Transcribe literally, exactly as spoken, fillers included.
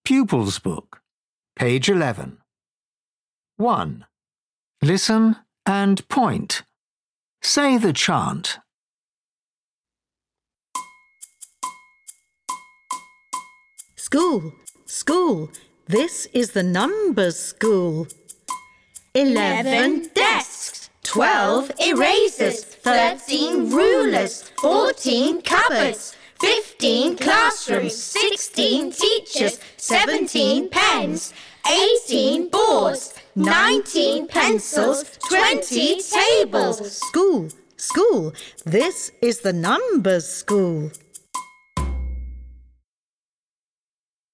Pupils Book, page eleven. one. Listen and point. Say the chant. School, school, this is the numbers school. Eleven desks, twelve erasers, thirteen rulers, fourteen cupboards, fifteen classrooms, sixteen teachers, seventeen pens, eighteen boards, nineteen pencils, twenty tables. School, school, this is the numbers school.